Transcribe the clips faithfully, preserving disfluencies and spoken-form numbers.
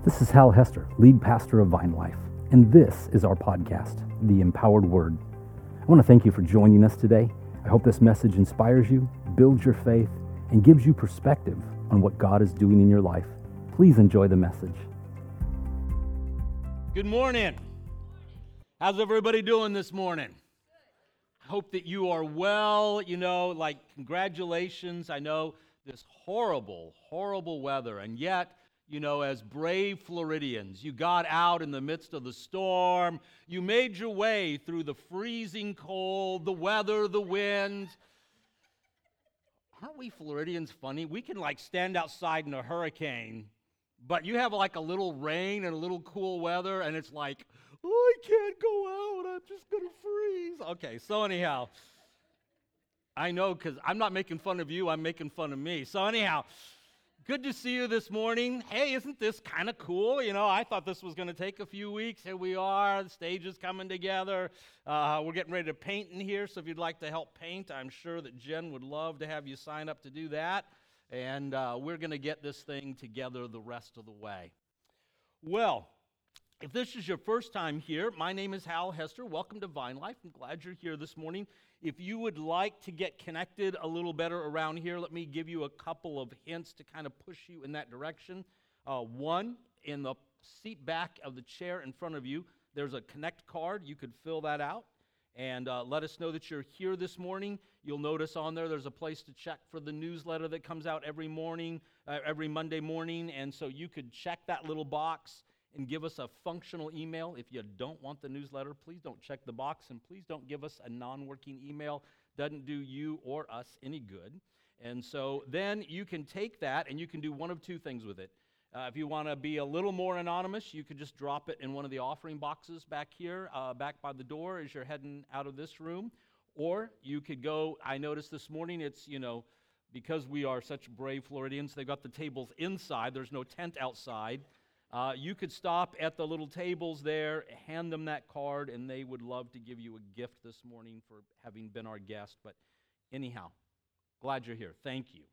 This is Hal Hester, lead pastor of Vine Life, and this is our podcast, The Empowered Word. I want to thank you for joining us today. I hope this message inspires you, builds your faith, and gives you perspective on what God is doing in your life. Please enjoy the message. Good morning. How's everybody doing this morning? I hope that you are well. You know, like, congratulations. I know this horrible, horrible weather, and yet, you know, as brave Floridians, you got out in the midst of the storm. You made your way through the freezing cold, the weather, the wind. Aren't we Floridians funny? We can, like, stand outside in a hurricane, but you have, like, a little rain and a little cool weather, and it's like, oh, I can't go out. I'm just going to freeze. Okay, so anyhow, I know, because I'm not making fun of you. I'm making fun of me. So anyhow, good to see you this morning. Hey, isn't this kind of cool? You know, I thought this was going to take a few weeks. Here we are. The stage is coming together. Uh, we're getting ready to paint in here, so if you'd like to help paint, I'm sure that Jen would love to have you sign up to do that. And uh, we're going to get this thing together the rest of the way. Well, if this is your first time here, my name is Hal Hester. Welcome to Vine Life. I'm glad you're here this morning. If you would like to get connected a little better around here, let me give you a couple of hints to kind of push you in that direction. Uh, one, in the seat back of the chair in front of you, there's a Connect card. You could fill that out and uh, let us know that you're here this morning. You'll notice on there there's a place to check for the newsletter that comes out every morning, uh, every Monday morning, and so you could check that little box and give us a functional email. If you don't want the newsletter, please don't check the box, and please don't give us a non-working email. Doesn't do you or us any good. And so then you can take that and you can do one of two things with it. Uh, if you want to be a little more anonymous, you could just drop it in one of the offering boxes back here, uh, back by the door as you're heading out of this room. Or you could go, I noticed this morning, it's, you know, because we are such brave Floridians, they've got the tables inside. There's no tent outside. Uh, you could stop at the little tables there, hand them that card, and they would love to give you a gift this morning for having been our guest. But anyhow, glad you're here. Thank you.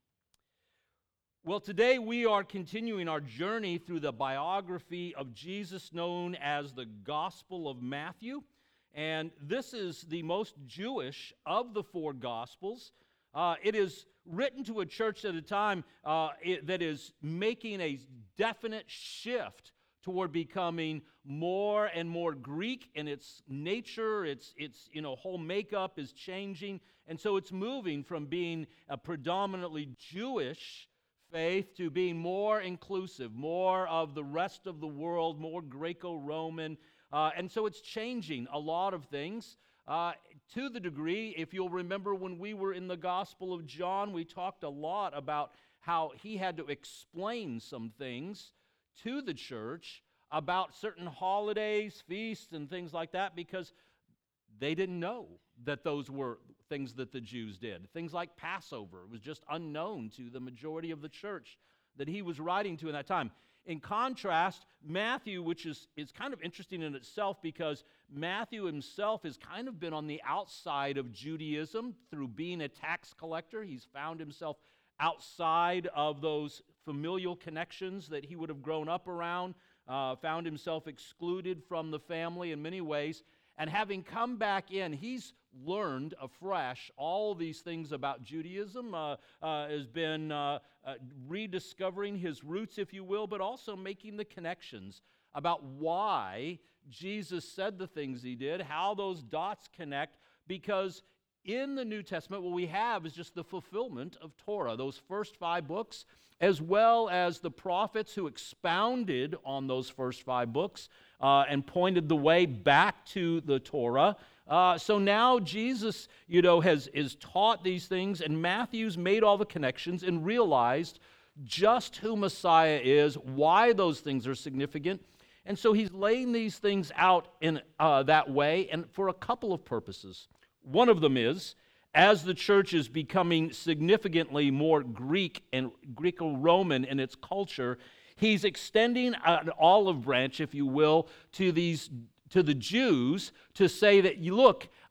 Well, today we are continuing our journey through the biography of Jesus known as the Gospel of Matthew. And this is the most Jewish of the four Gospels. Uh, it is written to a church at a time uh, it, that is making a definite shift toward becoming more and more Greek in its nature. Its, its you know, whole makeup is changing. And so it's moving from being a predominantly Jewish faith to being more inclusive, more of the rest of the world, more Greco-Roman. Uh, and so it's changing a lot of things. Uh, to the degree, if you'll remember when we were in the Gospel of John, we talked a lot about how he had to explain some things to the church about certain holidays, feasts, and things like that, because they didn't know that those were things that the Jews did. Things like Passover was just unknown to the majority of the church that he was writing to in that time. In contrast, Matthew, which is, is kind of interesting in itself because Matthew himself has kind of been on the outside of Judaism through being a tax collector. He's found himself outside of those familial connections that he would have grown up around, uh, found himself excluded from the family in many ways. And having come back in, he's learned afresh all these things about Judaism, uh, uh, has been uh, uh, rediscovering his roots, if you will, but also making the connections about why Jesus said the things he did, how those dots connect, because in the New Testament, what we have is just the fulfillment of Torah, those first five books, as well as the prophets who expounded on those first five books uh, and pointed the way back to the Torah. Uh, so now Jesus, you know, has is taught these things, and Matthew's made all the connections and realized just who Messiah is, why those things are significant. And so he's laying these things out in uh, that way, and for a couple of purposes. One of them is, as the church is becoming significantly more Greek and Greco-Roman in its culture, he's extending an olive branch, if you will, to these to the Jews to say that, you look,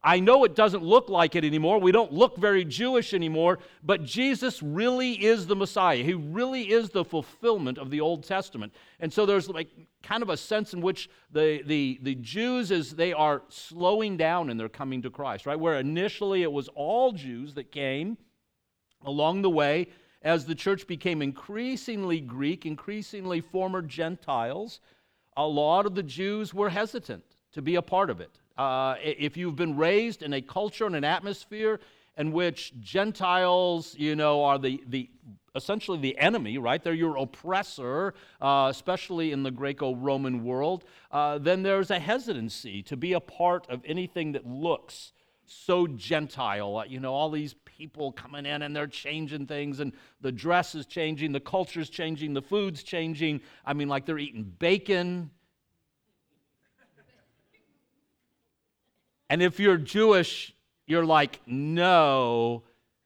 I know it doesn't look like it anymore. We don't look very Jewish anymore, but Jesus really is the Messiah. He really is the fulfillment of the Old Testament. And so there's like kind of a sense in which the, the, the Jews, as they are slowing down in their coming to Christ, right? Where initially it was all Jews that came along the way, as the church became increasingly Greek, increasingly former Gentiles, a lot of the Jews were hesitant to be a part of it. Uh, if you've been raised in a culture and an atmosphere in which Gentiles, you know, are the, the essentially the enemy, right? They're your oppressor, uh, especially in the Greco-Roman world, uh, then there's a hesitancy to be a part of anything that looks so Gentile. You know, all these people coming in and they're changing things, and the dress is changing, the culture's changing, the food's changing. I mean, like they're eating bacon. And if you're Jewish, you're like, no,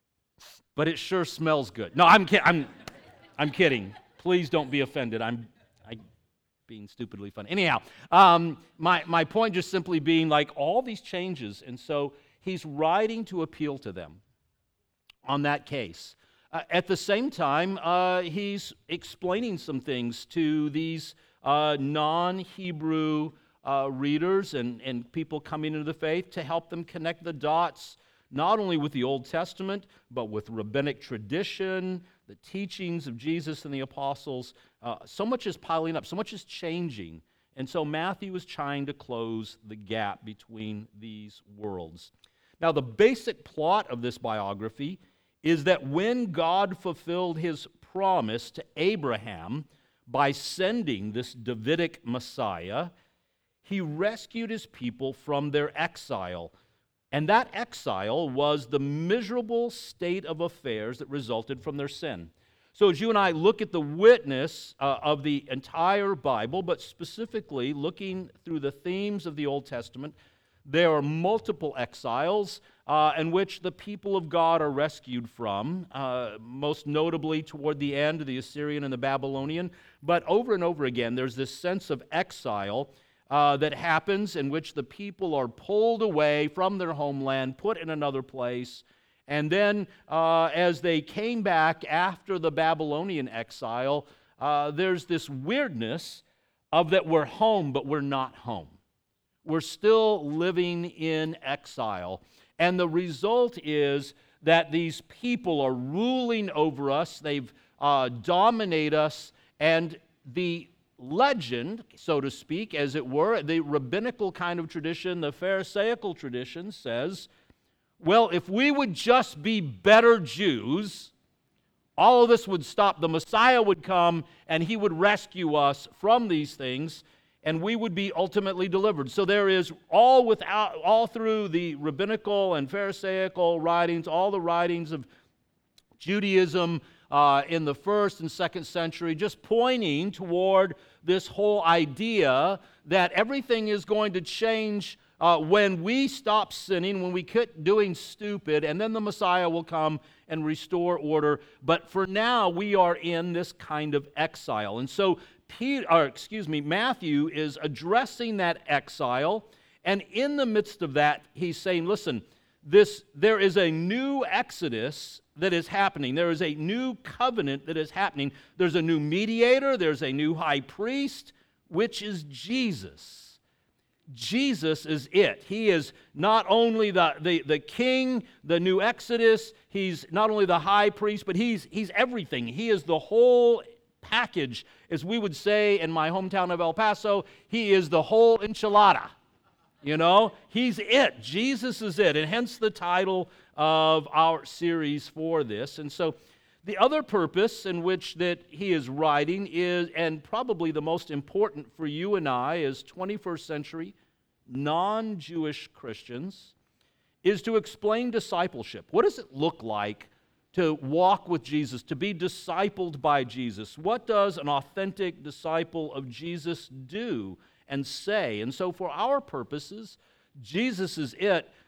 but it sure smells good. No, I'm kidding. I'm, I'm kidding. Please don't be offended. I'm, I'm being stupidly funny. Anyhow, um, my my point just simply being like all these changes, and so he's writing to appeal to them on that case. Uh, at the same time, uh, he's explaining some things to these uh, non-Hebrew Uh, readers and, and people coming into the faith to help them connect the dots, not only with the Old Testament, but with rabbinic tradition, the teachings of Jesus and the apostles. Uh, so much is piling up, so much is changing. And so Matthew is trying to close the gap between these worlds. Now, the basic plot of this biography is that when God fulfilled his promise to Abraham by sending this Davidic Messiah, he rescued his people from their exile. And that exile was the miserable state of affairs that resulted from their sin. So as you and I look at the witness uh, of the entire Bible, but specifically looking through the themes of the Old Testament, there are multiple exiles uh, in which the people of God are rescued from, uh, most notably toward the end, the Assyrian and the Babylonian. But over and over again, there's this sense of exile Uh, that happens in which the people are pulled away from their homeland, put in another place, and then uh, as they came back after the Babylonian exile, uh, there's this weirdness of that we're home, but we're not home. We're still living in exile. And the result is that these people are ruling over us, they've uh, dominate us, and the legend, so to speak, as it were, the rabbinical kind of tradition, the Pharisaical tradition says, well, if we would just be better Jews, all of this would stop. The Messiah would come and he would rescue us from these things, and we would be ultimately delivered. So there is all without, all through the rabbinical and Pharisaical writings, all the writings of Judaism uh, in the first and second century, just pointing toward this whole idea that everything is going to change uh, when we stop sinning, when we quit doing stupid, and then the Messiah will come and restore order. But for now, we are in this kind of exile. And so, Peter, or excuse me, Matthew is addressing that exile, and in the midst of that, he's saying, listen, this there is a new exodus that is happening. There is a new covenant that is happening. There's a new mediator. There's a new high priest, which is Jesus. Jesus is it. He is not only the, the, the king, the new exodus, he's not only the high priest, but he's, he's everything. He is the whole package. As we would say in my hometown of El Paso, he is the whole enchilada. You know, he's it. Jesus is it. And hence the title of our series for this. And so the other purpose in which that he is writing is, and probably the most important for you and I as twenty-first century non-Jewish Christians, is to explain discipleship. What does it look like to walk with Jesus, to be discipled by Jesus? What does an authentic disciple of Jesus do and say? And so for our purposes, Jesus is it.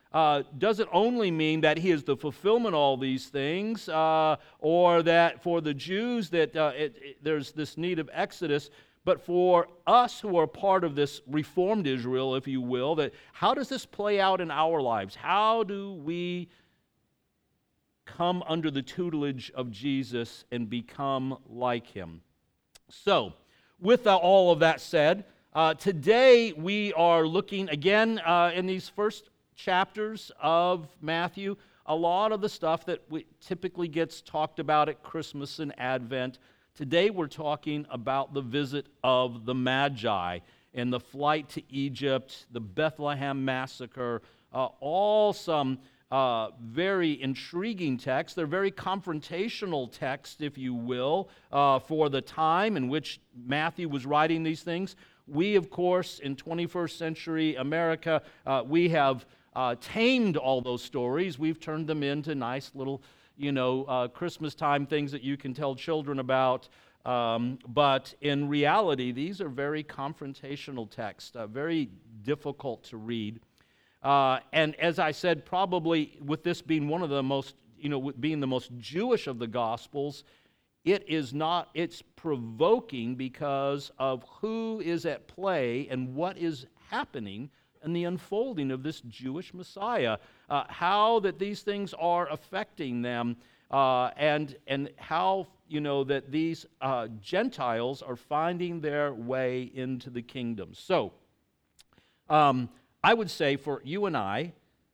uh, doesn't only mean that he is the fulfillment of all these things, uh, or that for the Jews that uh, it, it, there's this need of Exodus, but for us who are part of this reformed Israel, if you will, that how does this play out in our lives? How do we come under the tutelage of Jesus and become like him? So, with uh, all of that said, uh, today we are looking again uh, in these first chapters of Matthew, a lot of the stuff that we, typically gets talked about at Christmas and Advent. Today we're talking about the visit of the Magi and the flight to Egypt, the Bethlehem massacre, uh, all some uh, very intriguing texts. They're very confrontational texts, if you will, uh, for the time in which Matthew was writing these things. We, of course, in twenty-first century America, uh, we have Uh, tamed all those stories. We've turned them into nice little, you know, uh, Christmas time things that you can tell children about. Um, but in reality, these are very confrontational texts, uh, very difficult to read. Uh, and as I said, probably with this being one of the most, you know, being the most Jewish of the Gospels, it is not, it's provoking because of who is at play and what is happening and the unfolding of this Jewish Messiah, uh, how that these things are affecting them, uh, and and how, you know, that these uh, Gentiles are finding their way into the kingdom. So, um, I would say for you and I,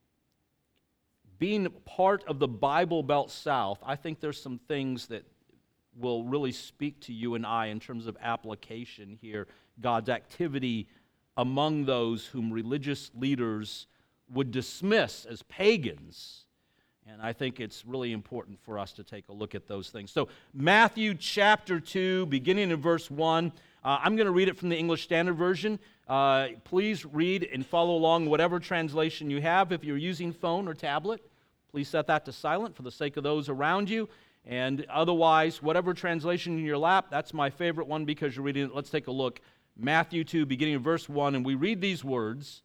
being part of the Bible Belt South, I think there's some things that will really speak to you and I in terms of application here, God's activity among those whom religious leaders would dismiss as pagans. And I think it's really important for us to take a look at those things. So Matthew chapter two, beginning in verse one. Uh, I'm going to read it from the English Standard Version. Uh, please read and follow along whatever translation you have. If you're using phone or tablet, please set that to silent for the sake of those around you. And otherwise, whatever translation in your lap, that's my favorite one because you're reading it. Let's take a look. Matthew two, beginning in verse one, and we read these words.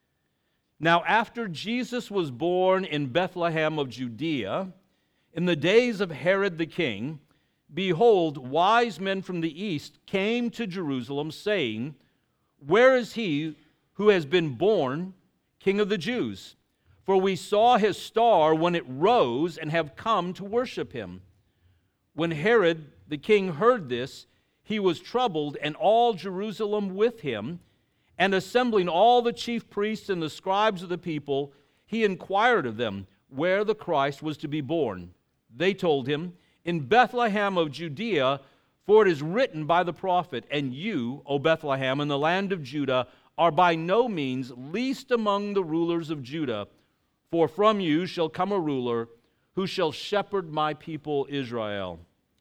Now after Jesus was born in Bethlehem of Judea, in the days of Herod the king, behold, wise men from the east came to Jerusalem, saying, Where is he who has been born King of the Jews? For we saw his star when it rose and have come to worship him. When Herod the king heard this, he was troubled, and all Jerusalem with him. And assembling all the chief priests and the scribes of the people, he inquired of them where the Christ was to be born. They told him, In Bethlehem of Judea, for it is written by the prophet, And you, O Bethlehem, in the land of Judah, are by no means least among the rulers of Judah, for from you shall come a ruler who shall shepherd my people Israel.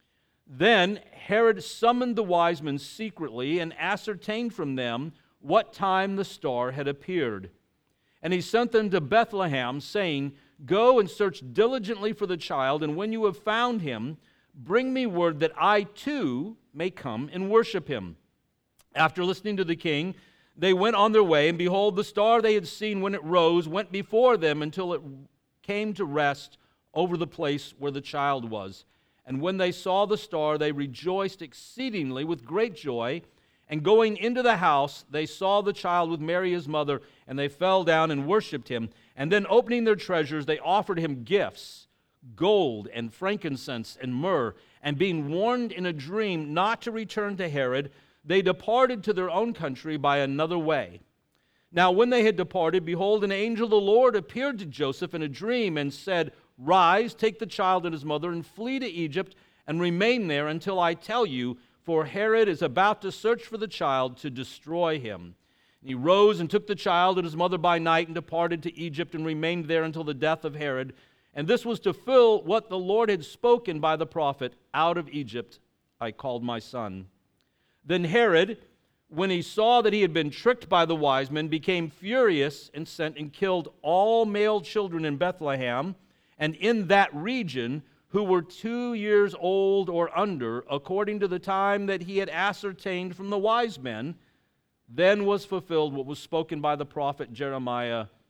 Then Herod summoned the wise men secretly and ascertained from them what time the star had appeared. And he sent them to Bethlehem, saying, Go and search diligently for the child, and when you have found him, bring me word that I too may come and worship him. After listening to the king, they went on their way, and behold, the star they had seen when it rose went before them until it came to rest over the place where the child was. And when they saw the star, they rejoiced exceedingly with great joy. And going into the house, they saw the child with Mary his mother, and they fell down and worshipped him. And then opening their treasures, they offered him gifts, gold and frankincense and myrrh. And being warned in a dream not to return to Herod, they departed to their own country by another way. Now when they had departed, behold, an angel of the Lord appeared to Joseph in a dream and said, Rise, take the child and his mother, and flee to Egypt, and remain there until I tell you, for Herod is about to search for the child to destroy him. And he rose and took the child and his mother by night and departed to Egypt and remained there until the death of Herod. And this was to fill what the Lord had spoken by the prophet, Out of Egypt I called my son. Then Herod, when he saw that he had been tricked by the wise men, became furious and sent and killed all male children in Bethlehem and in that region who were two years old or under, according to the time that he had ascertained from the wise men. Then was fulfilled what was spoken by the prophet Jeremiah,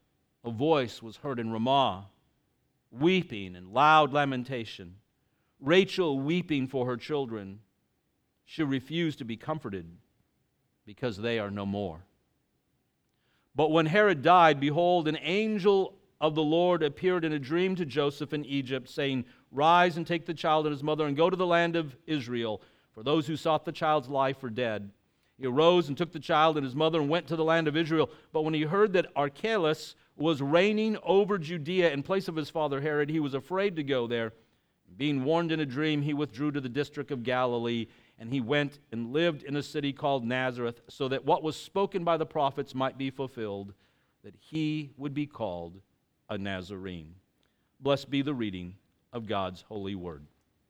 a voice was heard in Ramah, weeping and loud lamentation. Rachel weeping for her children. She refused to be comforted because they are no more. But when Herod died, behold, an angel of the Lord appeared in a dream to Joseph in Egypt, saying, Rise and take the child and his mother and go to the land of Israel, for those who sought the child's life were dead. He arose and took the child and his mother and went to the land of Israel. But when he heard that Archelaus was reigning over Judea in place of his father Herod, he was afraid to go there. Being warned in a dream, he withdrew to the district of Galilee, and he went and lived in a city called Nazareth, so that what was spoken by the prophets might be fulfilled, that he would be called a Nazarene. Blessed be the reading of God's holy word.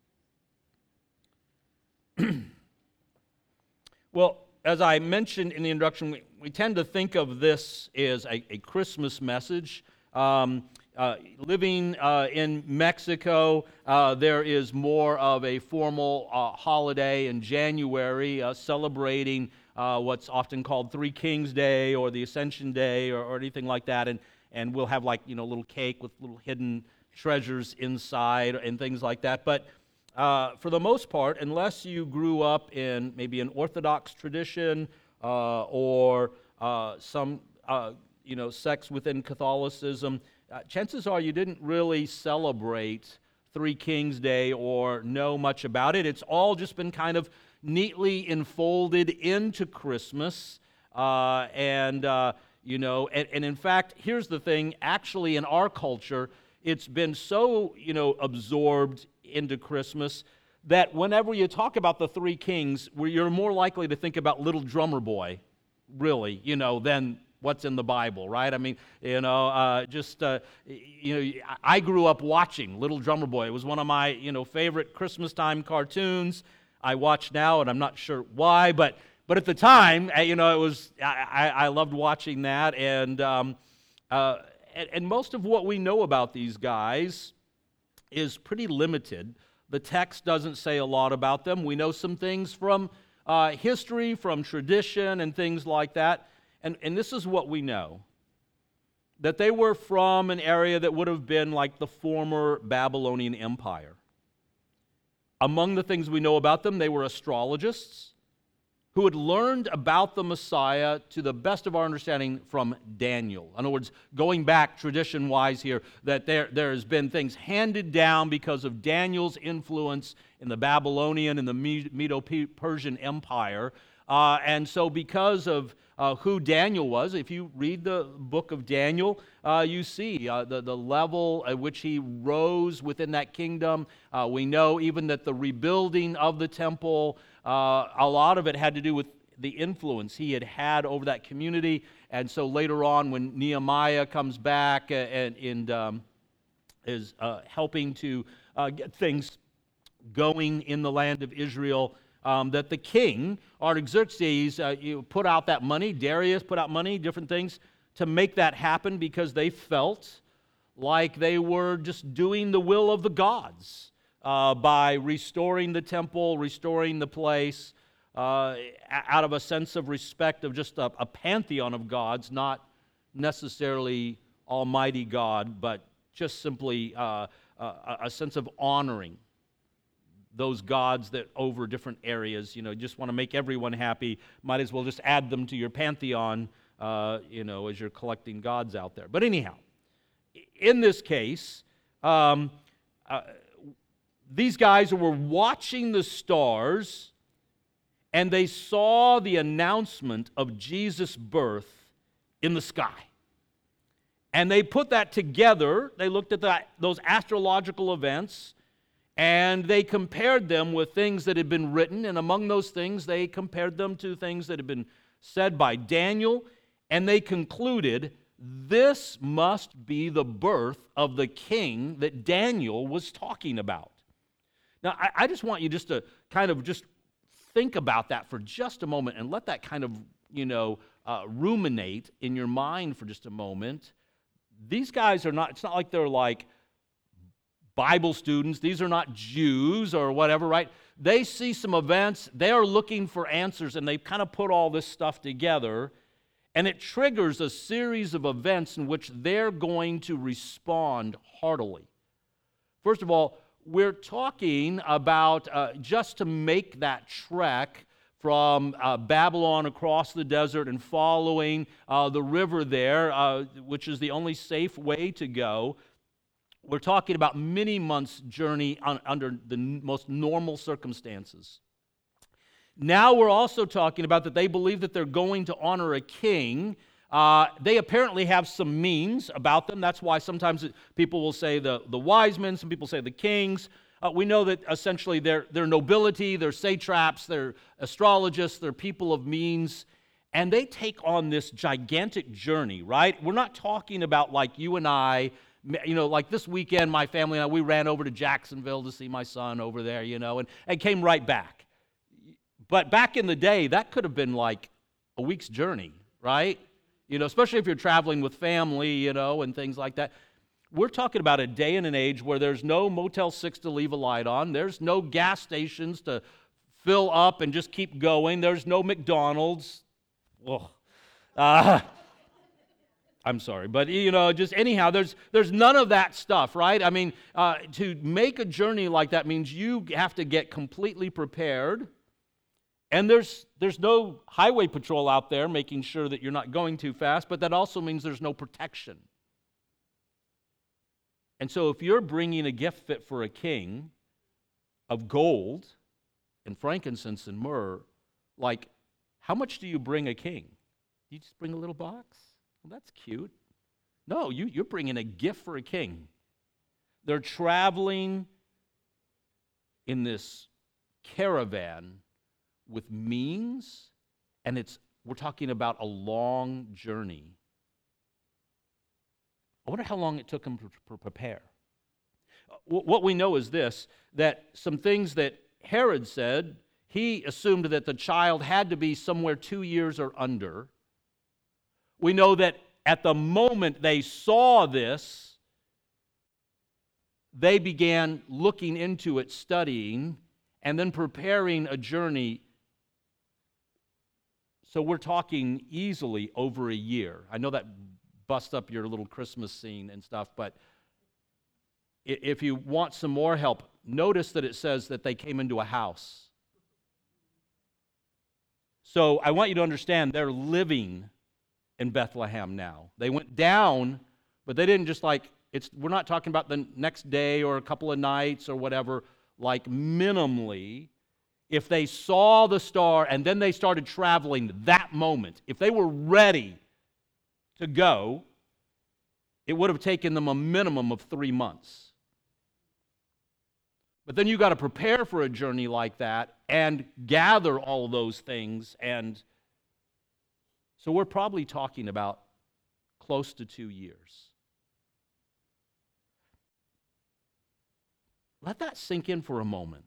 Well, as I mentioned in the introduction, we, we tend to think of this as a, a Christmas message. Um, uh, living uh, in Mexico, uh, there is more of a formal uh, holiday in January uh, celebrating uh, what's often called Three Kings Day or the Ascension Day or, or anything like that. And, and we'll have like, you know, a little cake with little hidden treasures inside and things like that. But Uh, for the most part, unless you grew up in maybe an Orthodox tradition uh, or uh, some uh, you know sects within Catholicism, uh, chances are you didn't really celebrate Three Kings Day or know much about it. It's all just been kind of neatly enfolded into Christmas, uh, and uh, you know, and, and in fact, here's the thing: actually, in our culture, it's been so you know absorbed into Christmas that whenever you talk about the three kings, where you're more likely to think about Little Drummer Boy, really, you know, than what's in the Bible, right? I mean, you know, uh, just, uh, you know, I grew up watching Little Drummer Boy. It was one of my, you know, favorite Christmas time cartoons. I watch now, and I'm not sure why, but but at the time, you know, it was, I, I loved watching that, and, um, uh, and, and most of what we know about these guys is pretty limited. The text doesn't say a lot about them. We know some things from uh, history, from tradition, and things like that. And, and this is what we know. That they were from an area that would have been like the former Babylonian Empire. Among the things we know about them, they were astrologists who had learned about the Messiah, to the best of our understanding, from Daniel. In other words, going back tradition-wise here, that there, there has been things handed down because of Daniel's influence in the Babylonian and the Medo-Persian Empire. Uh, and so because of uh, who Daniel was, if you read the book of Daniel, uh, you see uh, the, the level at which he rose within that kingdom. Uh, we know even that the rebuilding of the temple, uh, a lot of it had to do with the influence he had had over that community. And so later on, when Nehemiah comes back and, and um, is uh, helping to uh, get things going in the land of Israel, Um, that the king, Artaxerxes, uh, you put out that money, Darius put out money, different things, to make that happen because they felt like they were just doing the will of the gods uh, by restoring the temple, restoring the place, uh, out of a sense of respect of just a, a pantheon of gods, not necessarily Almighty God, but just simply uh, a, a sense of honoring those gods that over different areas, you know, just want to make everyone happy, might as well just add them to your pantheon, uh, you know, as you're collecting gods out there. But anyhow, in this case, um, uh, these guys were watching the stars, and they saw the announcement of Jesus' birth in the sky. And they put that together. They looked at that, those astrological events, and they compared them with things that had been written, and among those things, they compared them to things that had been said by Daniel, and they concluded, this must be the birth of the king that Daniel was talking about. Now, I, I just want you just to kind of just think about that for just a moment, and let that kind of, you know, uh, ruminate in your mind for just a moment. These guys are not, it's not like they're like Bible students. These are not Jews or whatever, right? They see some events. They are looking for answers, and they've kind of put all this stuff together, And it triggers a series of events in which they're going to respond heartily. First of all, we're talking about uh, just to make that trek from uh, Babylon across the desert and following uh, the river there, uh, which is the only safe way to go. We're talking about many months' journey on, under the n- most normal circumstances. Now we're also talking about that they believe that they're going to honor a king. Uh, they apparently have some means about them. That's why sometimes it, people will say the, the wise men, some people say the kings. Uh, we know that essentially they're, they're nobility, they're satraps, they're astrologists, they're people of means. And they take on this gigantic journey, right? We're not talking about like you and I, you know, like this weekend, my family and I, we ran over to Jacksonville to see my son over there, you know, and, and came right back. But back in the day, that could have been like a week's journey, right? You know, especially if you're traveling with family, you know, and things like that. We're talking about a day and an age where there's no Motel six to leave a light on. There's no gas stations to fill up and just keep going. There's no McDonald's. Ugh. Uh, I'm sorry, but you know, just anyhow, there's there's none of that stuff, right? I mean, uh, to make a journey like that means you have to get completely prepared. And there's there's no highway patrol out there making sure that you're not going too fast, but that also means there's no protection. And so if you're bringing a gift fit for a king of gold and frankincense and myrrh, like, how much do you bring a king? Do you just bring a little box? Well, that's cute. No, you, you're bringing a gift for a king. They're traveling in this caravan with means, and it's we're talking about a long journey. I wonder how long it took them to prepare. What we know is this, that some things that Herod said, he assumed that the child had to be somewhere two years or under. We know that at the moment they saw this, they began looking into it, studying, and then preparing a journey. So we're talking easily over a year. I know that busts up your little Christmas scene and stuff, but if you want some more help, notice that it says that they came into a house. So I want you to understand they're living in Bethlehem now. They went down, but they didn't just like, it's. We're not talking about the next day or a couple of nights or whatever, like minimally. If they saw the star and then they started traveling that moment, if they were ready to go, it would have taken them a minimum of three months. But then you got to prepare for a journey like that and gather all those things. And so we're probably talking about close to two years. Let that sink in for a moment.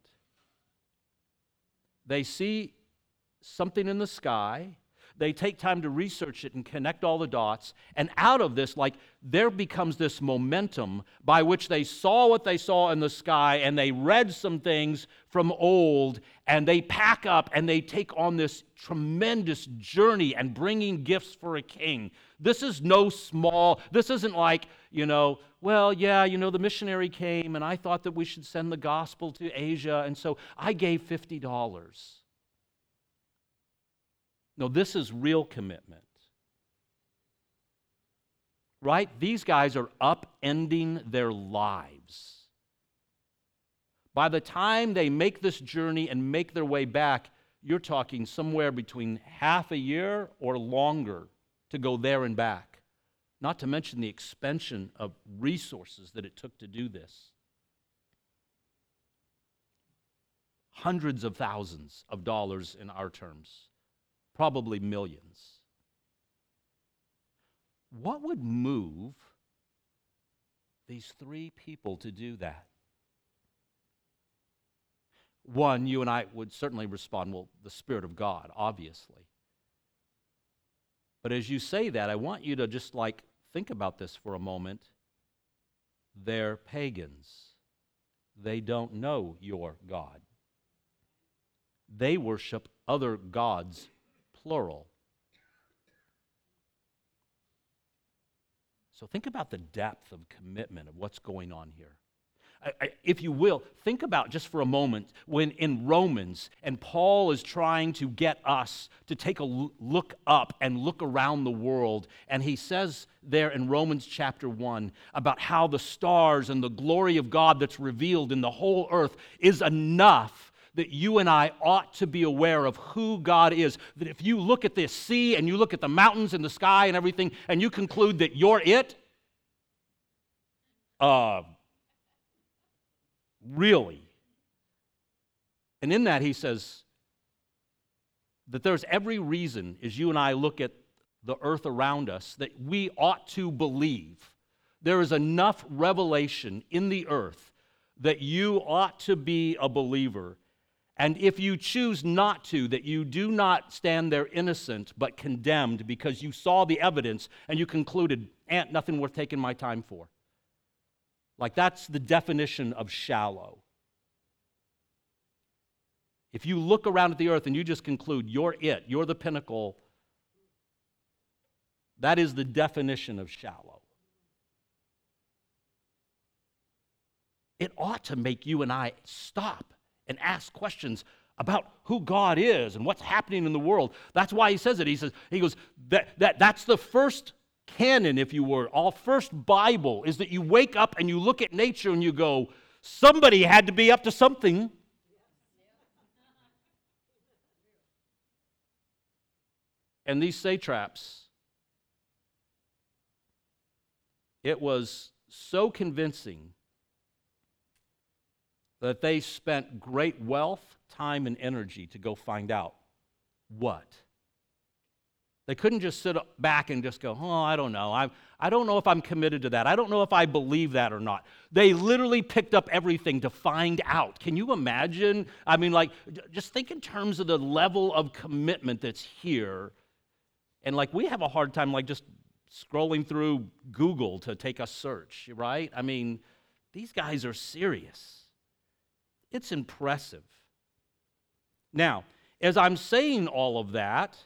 They see something in the sky. They take time to research it and connect all the dots. And out of this, like, there becomes this momentum by which they saw what they saw in the sky and they read some things from old and they pack up and they take on this tremendous journey and bringing gifts for a king. This is no small, this isn't like, you know, well, yeah, you know, the missionary came and I thought that we should send the gospel to Asia, and so I gave fifty dollars. No, this is real commitment. Right? These guys are upending their lives. By the time they make this journey and make their way back, you're talking somewhere between half a year or longer to go there and back. Not to mention the expansion of resources that it took to do this. Hundreds of thousands of dollars in our terms. Probably millions. What would move these three people to do that? One, you and I would certainly respond, well, the Spirit of God, obviously. But as you say that, I want you to just like think about this for a moment. They're pagans. They don't know your God. They worship other gods, plural. So think about the depth of commitment of what's going on here. I, I, if you will, think about just for a moment when in Romans, and Paul is trying to get us to take a look up and look around the world, and he says there in Romans chapter one about how the stars and the glory of God that's revealed in the whole earth is enough that you and I ought to be aware of who God is. That if you look at this sea and you look at the mountains and the sky and everything, and you conclude that you're it, uh, really. And in that he says that there's every reason as you and I look at the earth around us that we ought to believe there is enough revelation in the earth that you ought to be a believer. And if you choose not to, that you do not stand there innocent but condemned because you saw the evidence and you concluded, ain't nothing worth taking my time for. Like that's the definition of shallow. If you look around at the earth and you just conclude you're it, you're the pinnacle, that is the definition of shallow. It ought to make you and I stop and ask questions about who God is and what's happening in the world. That's why he says it. He says, he goes, that, that that's the first canon, if you were, all first Bible, is that you wake up and you look at nature and you go, somebody had to be up to something. And these satraps, it was so convincing that they spent great wealth, time, and energy to go find out what. They couldn't just sit back and just go, oh, I don't know. I, I don't know if I'm committed to that. I don't know if I believe that or not. They literally picked up everything to find out. Can you imagine? I mean, like, just think in terms of the level of commitment that's here. And, like, we have a hard time, like, just scrolling through Google to take a search, right? I mean, these guys are serious. It's impressive. Now, as I'm saying all of that,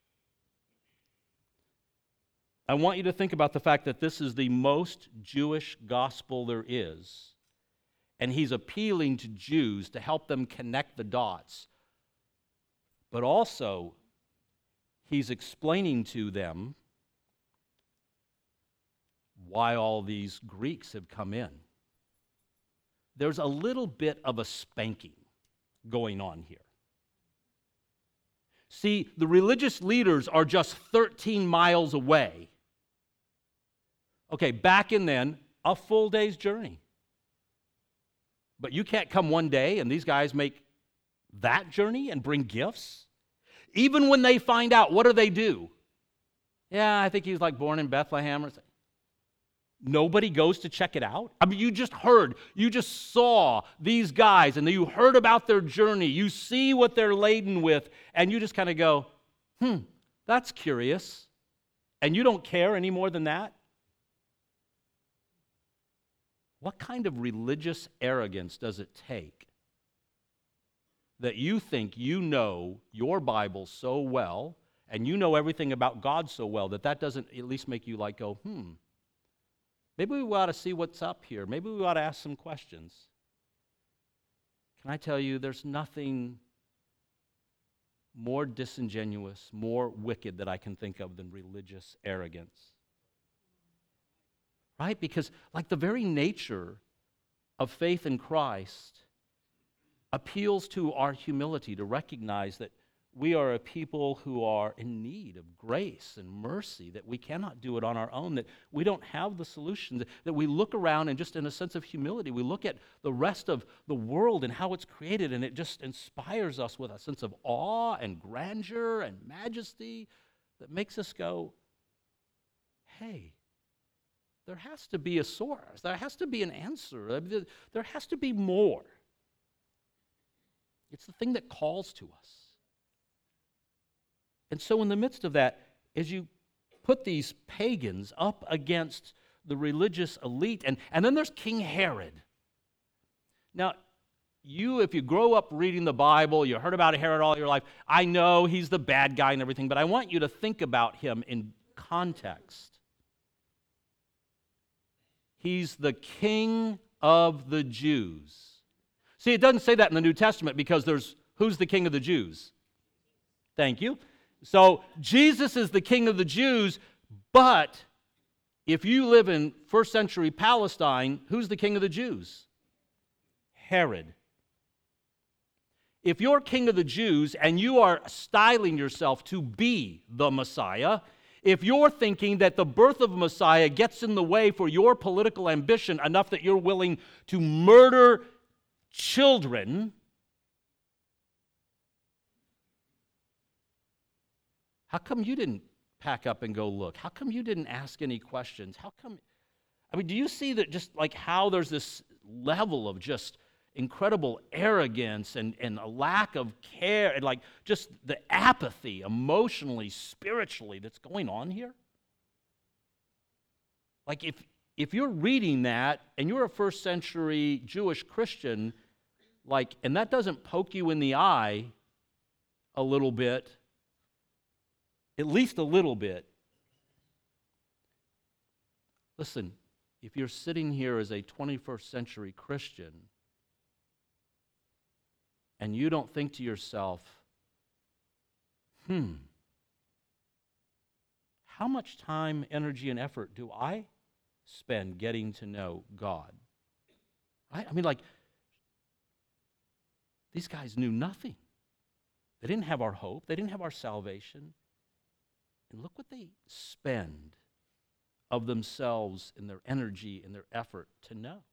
I want you to think about the fact that this is the most Jewish gospel there is, and he's appealing to Jews to help them connect the dots. But also, he's explaining to them why all these Greeks have come in. There's a little bit of a spanking going on here. See, the religious leaders are just thirteen miles away. Okay, back in then, a full day's journey. But you can't come one day and these guys make that journey and bring gifts? Even when they find out, what do they do? Yeah, I think he was like born in Bethlehem or something. Nobody goes to check it out? I mean, you just heard, you just saw these guys, and you heard about their journey. You see what they're laden with, and you just kind of go, hmm, that's curious. And you don't care any more than that? What kind of religious arrogance does it take that you think you know your Bible so well, and you know everything about God so well, that that doesn't at least make you like go, hmm, maybe we ought to see what's up here. Maybe we ought to ask some questions. Can I tell you, there's nothing more disingenuous, more wicked that I can think of than religious arrogance. Right? Because, like, the very nature of faith in Christ appeals to our humility to recognize that we are a people who are in need of grace and mercy, that we cannot do it on our own, that we don't have the solutions, that we look around and just in a sense of humility, we look at the rest of the world and how it's created, and it just inspires us with a sense of awe and grandeur and majesty that makes us go, hey, there has to be a source. There has to be an answer. There has to be more. It's the thing that calls to us. And so in the midst of that, as you put these pagans up against the religious elite, and, and then there's King Herod. Now, you, if you grow up reading the Bible, you heard about Herod all your life, I know he's the bad guy and everything, but I want you to think about him in context. He's the King of the Jews. See, it doesn't say that in the New Testament because there's, who's the King of the Jews? Thank you. So Jesus is the King of the Jews, but if you live in first century Palestine, who's the King of the Jews? Herod. If you're King of the Jews and you are styling yourself to be the Messiah, if you're thinking that the birth of a Messiah gets in the way for your political ambition enough that you're willing to murder children, how come you didn't pack up and go look? How come you didn't ask any questions? How come? I mean, do you see that just like how there's this level of just incredible arrogance and, and a lack of care and like just the apathy emotionally, spiritually that's going on here? Like if if you're reading that and you're a first century Jewish Christian, like, and that doesn't poke you in the eye a little bit, at least a little bit. Listen, if you're sitting here as a twenty-first century Christian and you don't think to yourself, hmm, how much time, energy, and effort do I spend getting to know God? Right? I mean, like, these guys knew nothing. They didn't have our hope. They didn't have our salvation. And look what they spend of themselves and their energy and their effort to know.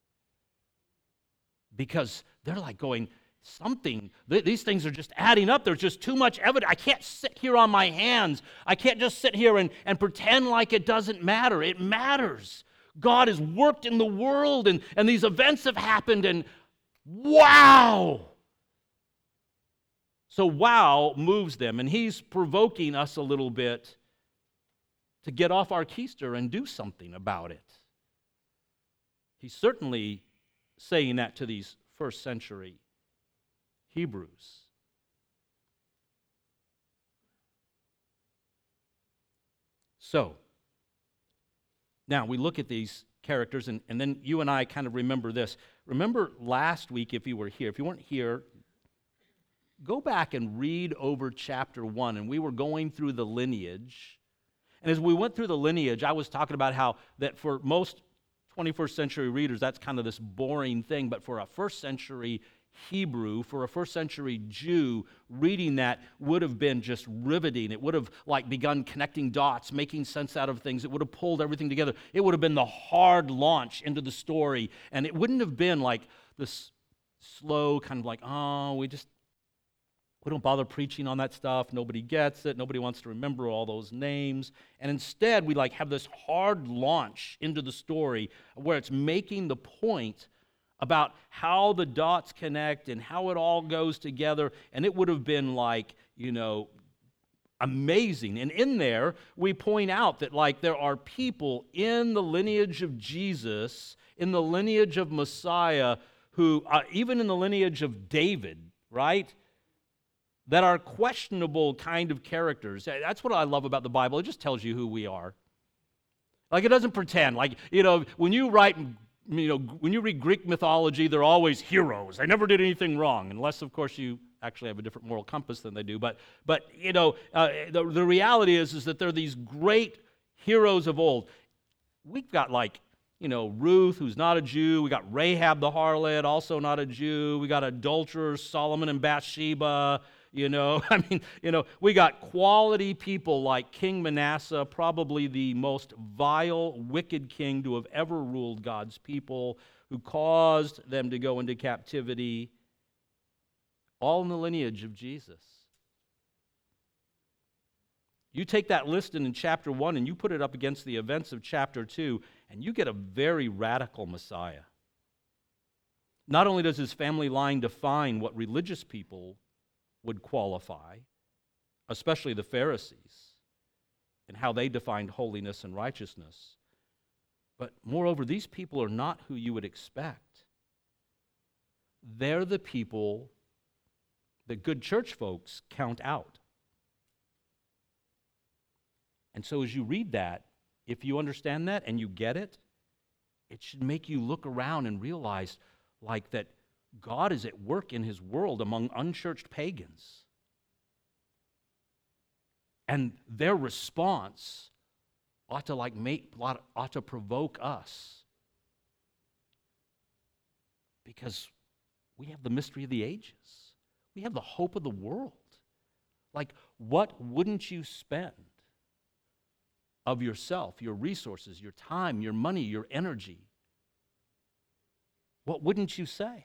Because they're like going, something, th- these things are just adding up. There's just too much evidence. I can't sit here on my hands. I can't just sit here and, and pretend like it doesn't matter. It matters. God has worked in the world, and, and these events have happened, and wow! So wow moves them, and he's provoking us a little bit to get off our keister and do something about it. He's certainly saying that to these first century Hebrews. So, now we look at these characters, and, and then you and I kind of remember this. Remember last week, if you were here, if you weren't here, go back and read over chapter one, and we were going through the lineage. And as we went through the lineage, I was talking about how that for most twenty-first century readers, that's kind of this boring thing, but for a first century Hebrew, for a first century Jew, reading that would have been just riveting. It would have like begun connecting dots, making sense out of things. It would have pulled everything together. It would have been the hard launch into the story, and it wouldn't have been like this slow kind of like, oh, we just We don't bother preaching on that stuff. Nobody gets it. Nobody wants to remember all those names. And instead, we like have this hard launch into the story where it's making the point about how the dots connect and how it all goes together. And it would have been like, you know, amazing. And in there, we point out that like there are people in the lineage of Jesus, in the lineage of Messiah, who, uh, even in the lineage of David, right, that are questionable kind of characters. That's what I love about the Bible. It just tells you who we are. Like, it doesn't pretend. Like, you know, when you write, you know, when you read Greek mythology, they're always heroes. They never did anything wrong, unless, of course, you actually have a different moral compass than they do. But, but you know, uh, the, the reality is, is that they're these great heroes of old. We've got, like, you know, Ruth, who's not a Jew. We got Rahab the harlot, also not a Jew. We got adulterers, Solomon and Bathsheba. You know, I mean, you know, we got quality people like King Manasseh, probably the most vile, wicked king to have ever ruled God's people, who caused them to go into captivity, all in the lineage of Jesus. You take that list in chapter one and you put it up against the events of chapter two, and you get a very radical Messiah. Not only does his family line define what religious people would qualify, especially the Pharisees, and how they defined holiness and righteousness. But moreover, these people are not who you would expect. They're the people that good church folks count out. And so as you read that, if you understand that and you get it, it should make you look around and realize like that God is at work in his world among unchurched pagans. And their response ought to like make ought to provoke us. Because we have the mystery of the ages. We have the hope of the world. Like, what wouldn't you spend of yourself, your resources, your time, your money, your energy? What wouldn't you say?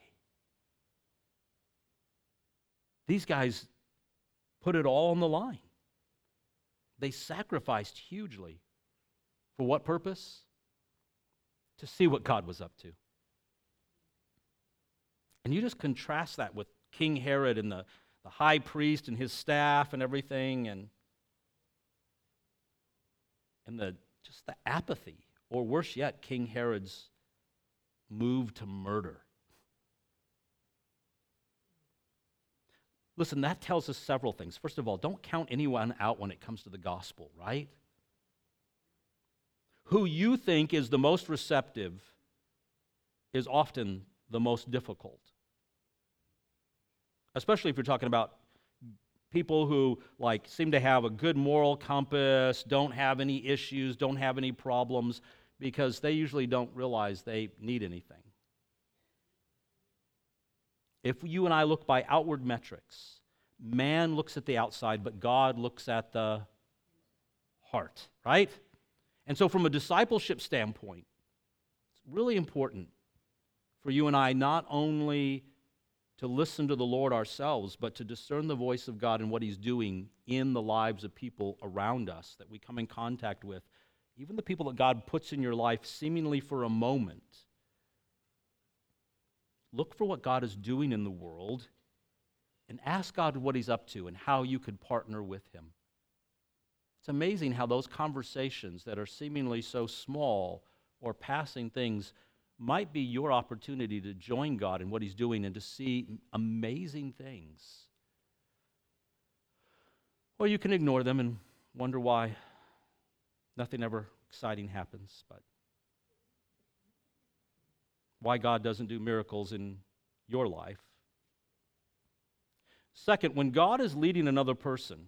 These guys put it all on the line. They sacrificed hugely. For what purpose? To see what God was up to. And you just contrast that with King Herod and the, the high priest and his staff and everything, and, and the just the apathy, or worse yet, King Herod's move to murder. Listen, that tells us several things. First of all, don't count anyone out when it comes to the gospel, right? Who you think is the most receptive is often the most difficult. Especially if you're talking about people who like seem to have a good moral compass, don't have any issues, don't have any problems, because they usually don't realize they need anything. If you and I look by outward metrics, man looks at the outside, but God looks at the heart, right? And so from a discipleship standpoint, it's really important for you and I not only to listen to the Lord ourselves, but to discern the voice of God and what he's doing in the lives of people around us that we come in contact with, even the people that God puts in your life seemingly for a moment. Look for what God is doing in the world and ask God what he's up to and how you could partner with him. It's amazing how those conversations that are seemingly so small or passing things might be your opportunity to join God in what he's doing and to see amazing things. Or you can ignore them and wonder why nothing ever exciting happens, but why God doesn't do miracles in your life. Second, when God is leading another person,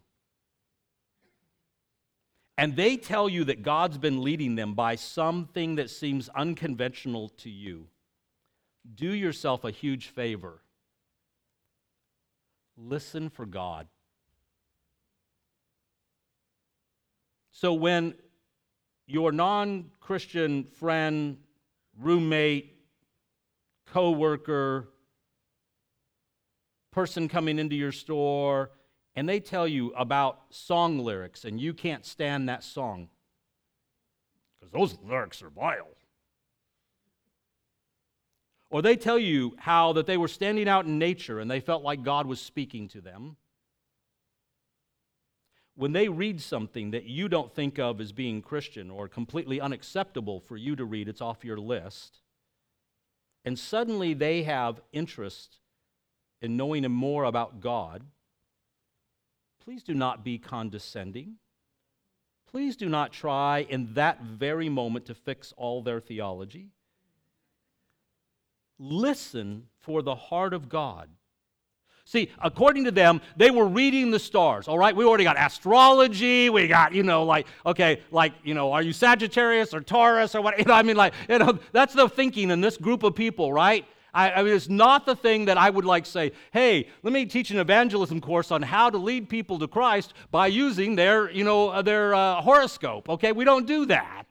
and they tell you that God's been leading them by something that seems unconventional to you, do yourself a huge favor. Listen for God. So when your non-Christian friend, roommate, co-worker, person coming into your store, and they tell you about song lyrics, and you can't stand that song because those lyrics are vile. Or they tell you how that they were standing out in nature and they felt like God was speaking to them. When they read something that you don't think of as being Christian or completely unacceptable for you to read, it's off your list, and suddenly they have interest in knowing more about God, please do not be condescending. Please do not try in that very moment to fix all their theology. Listen for the heart of God. See, according to them, they were reading the stars, all right? We already got astrology, we got, you know, like, okay, like, you know, are you Sagittarius or Taurus or what? You know, I mean, like, you know, that's the thinking in this group of people, right? I, I mean, it's not the thing that I would like say, hey, let me teach an evangelism course on how to lead people to Christ by using their, you know, uh, their uh, horoscope, okay? We don't do that.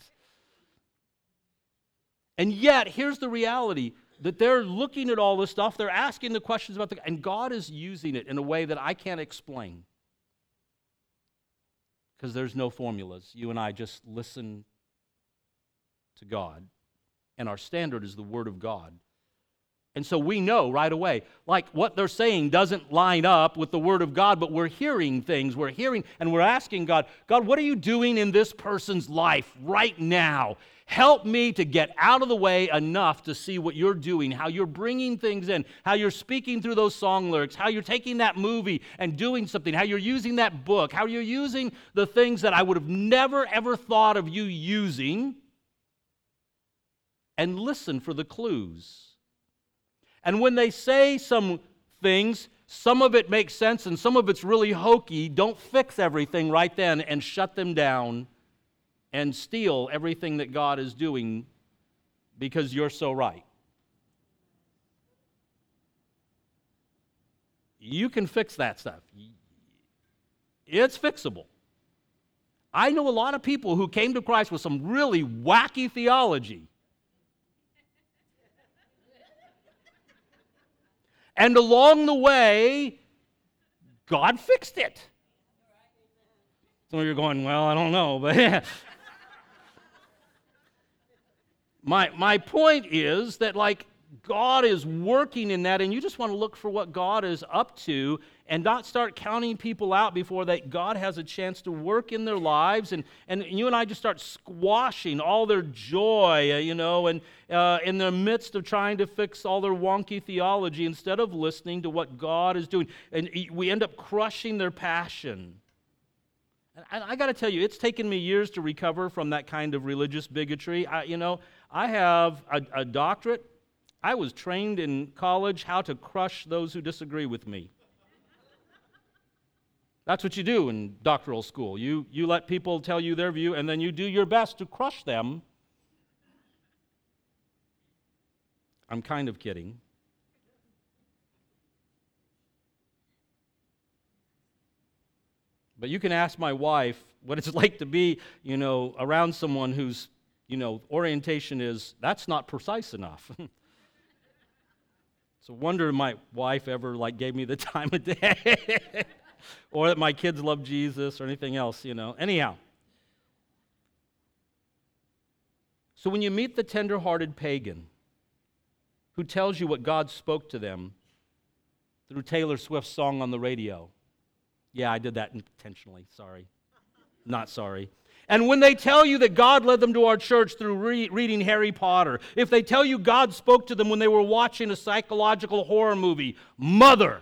And yet, here's the reality, that they're looking at all this stuff, they're asking the questions about the, and God is using it in a way that I can't explain. Because there's no formulas. You and I just listen to God, and our standard is the Word of God. And so we know right away, like what they're saying doesn't line up with the Word of God, but we're hearing things, we're hearing, and we're asking God, God, what are you doing in this person's life right now? Help me to get out of the way enough to see what you're doing, how you're bringing things in, how you're speaking through those song lyrics, how you're taking that movie and doing something, how you're using that book, how you're using the things that I would have never, ever thought of you using and listen for the clues. And when they say some things, some of it makes sense and some of it's really hokey. Don't fix everything right then and shut them down and steal everything that God is doing because you're so right. You can fix that stuff. It's fixable. I know a lot of people who came to Christ with some really wacky theology. And along the way, God fixed it. Some of you are going, well, I don't know, but yeah. my, my point is that, like, God is working in that, and you just want to look for what God is up to and not start counting people out before that God has a chance to work in their lives. And, and you and I just start squashing all their joy, uh, you know, and uh, in the midst of trying to fix all their wonky theology instead of listening to what God is doing. And we end up crushing their passion. And I, I got to tell you, it's taken me years to recover from that kind of religious bigotry. I, you know, I have a, a doctorate. I was trained in college how to crush those who disagree with me. That's what you do in doctoral school. You, you let people tell you their view, and then you do your best to crush them. I'm kind of kidding. But you can ask my wife what it's like to be, you know, around someone whose, you know, orientation is, that's not precise enough. It's a wonder my wife ever, like, gave me the time of day. Or that my kids love Jesus or anything else, you know. Anyhow. So when you meet the tender-hearted pagan who tells you what God spoke to them through Taylor Swift's song on the radio. Yeah, I did that intentionally. Sorry. Not sorry. And when they tell you that God led them to our church through re- reading Harry Potter, if they tell you God spoke to them when they were watching a psychological horror movie, Mother.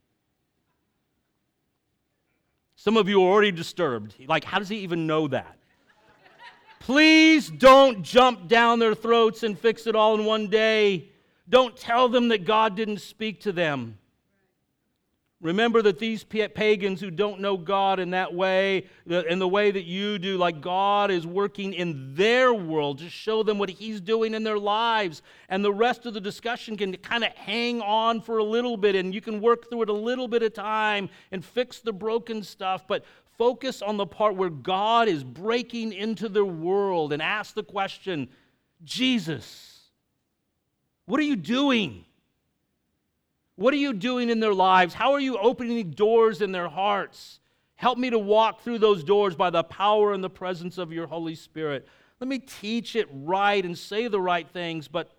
Some of you are already disturbed. Like, how does he even know that? Please don't jump down their throats and fix it all in one day. Don't tell them that God didn't speak to them. Remember that these pagans who don't know God in that way, in the way that you do, like God is working in their world to show them what He's doing in their lives. And the rest of the discussion can kind of hang on for a little bit, and you can work through it a little bit at a time and fix the broken stuff. But focus on the part where God is breaking into their world and ask the question, Jesus, what are you doing? What are you doing in their lives? How are you opening doors in their hearts? Help me to walk through those doors by the power and the presence of your Holy Spirit. Let me teach it right and say the right things, but,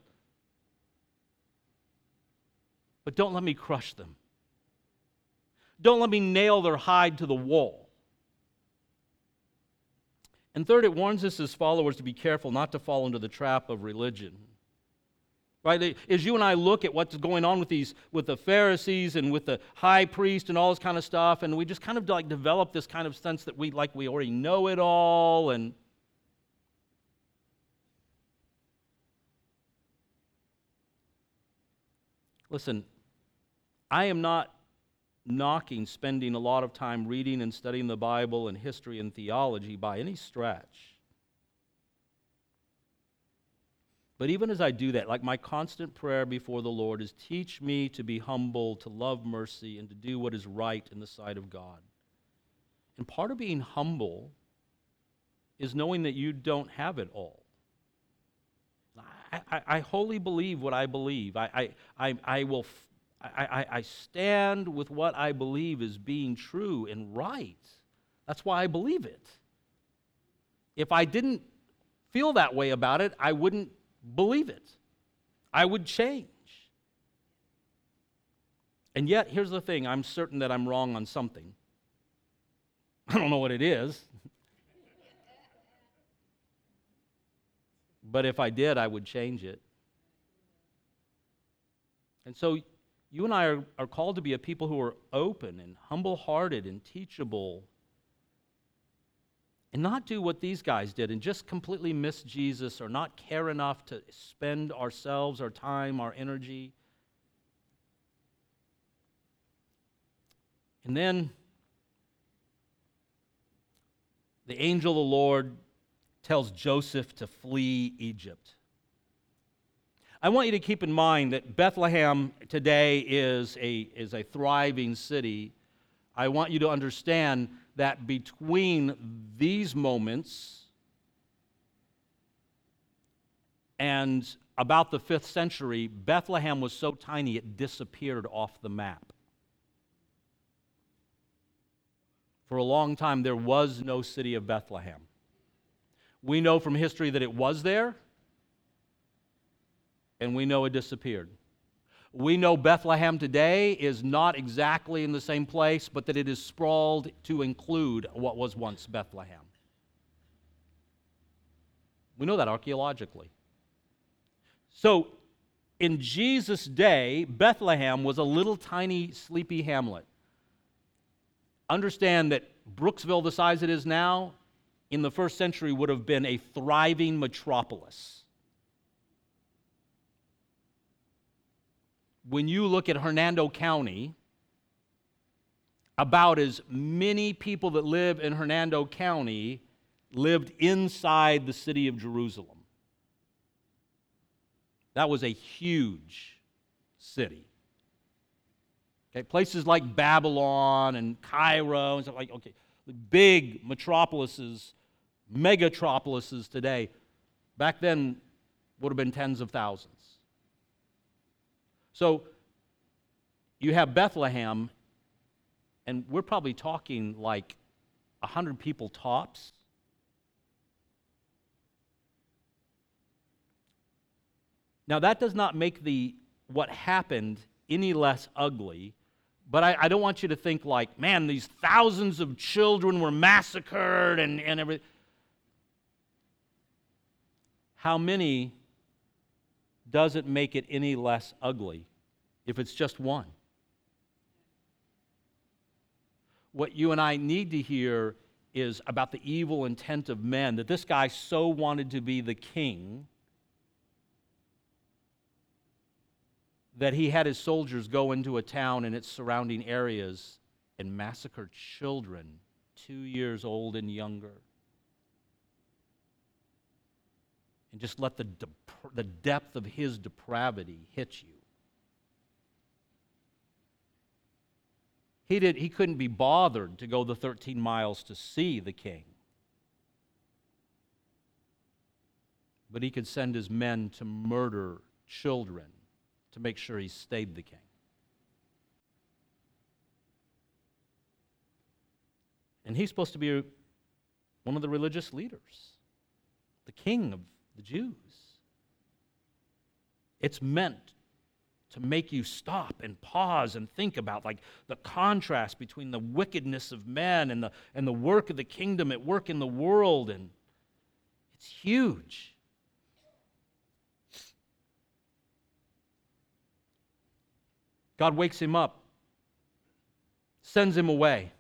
but don't let me crush them. Don't let me nail their hide to the wall. And third, it warns us as followers to be careful not to fall into the trap of religion. Right? As you and I look at what's going on with these, with the Pharisees and with the high priest and all this kind of stuff, and we just kind of like develop this kind of sense that we like we already know it all. And listen, I am not knocking spending a lot of time reading and studying the Bible and history and theology by any stretch. But even as I do that, like my constant prayer before the Lord is, teach me to be humble, to love mercy, and to do what is right in the sight of God. And part of being humble is knowing that you don't have it all. I, I, I wholly believe what I believe. I, I, I, I will. I, I, I stand with what I believe as being true and right. That's why I believe it. If I didn't feel that way about it, I wouldn't believe it. I would change. And yet, here's the thing, I'm certain that I'm wrong on something. I don't know what it is. But if I did, I would change it. And so, you and I are, are called to be a people who are open and humble-hearted and teachable and not do what these guys did and just completely miss Jesus or not care enough to spend ourselves, our time, our energy. And then the angel of the Lord tells Joseph to flee Egypt. I want you to keep in mind that Bethlehem today is a, is a thriving city. I want you to understand that between these moments and about the fifth century, Bethlehem was so tiny it disappeared off the map. For a long time, there was no city of Bethlehem. We know from history that it was there, and we know it disappeared. We know Bethlehem today is not exactly in the same place, but that it is sprawled to include what was once Bethlehem. We know that archaeologically. So, in Jesus' day, Bethlehem was a little tiny, sleepy hamlet. Understand that Brooksville, the size it is now, in the first century would have been a thriving metropolis. When you look at Hernando County, about as many people that live in Hernando County lived inside the city of Jerusalem. That was a huge city. Okay, places like Babylon and Cairo and stuff like, okay, the big metropolises, megatropolises today, back then would have been tens of thousands. So you have Bethlehem, and we're probably talking like one hundred people tops. Now that does not make the what happened any less ugly, but I, I don't want you to think like, man, these thousands of children were massacred and, and everything. How many doesn't make it any less ugly if it's just one? What you and I need to hear is about the evil intent of men, that this guy so wanted to be the king that he had his soldiers go into a town and its surrounding areas and massacre children two years old and younger. And just let the, dep- the depth of his depravity hit you. He, did, he couldn't be bothered to go the thirteen miles to see the king. But he could send his men to murder children to make sure he stayed the king. And he's supposed to be one of the religious leaders, the king of the Jews. It's meant to make you stop and pause and think about like the contrast between the wickedness of men and the, and the work of the kingdom at work in the world. And it's huge. God wakes him up, sends him away.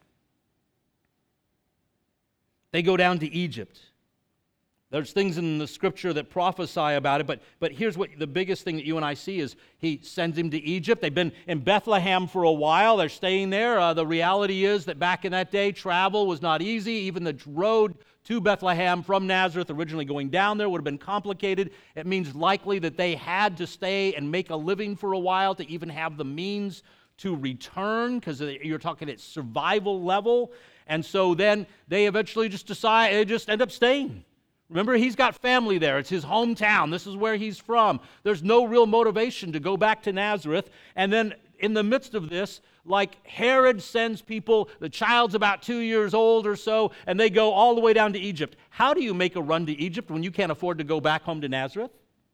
They go down to Egypt. There's things in the scripture that prophesy about it, but, but here's what the biggest thing that you and I see is he sends him to Egypt. They've been in Bethlehem for a while. They're staying there. Uh, the reality is that back in that day, travel was not easy. Even the road to Bethlehem from Nazareth, originally going down there, would have been complicated. It means likely that they had to stay and make a living for a while to even have the means to return, because you're talking at survival level. And so then they eventually just decide, they just end up staying. Remember, he's got family there. It's his hometown. This is where he's from. There's no real motivation to go back to Nazareth. And then in the midst of this, like Herod sends people, the child's about two years old or so, and they go all the way down to Egypt. How do you make a run to Egypt when you can't afford to go back home to Nazareth?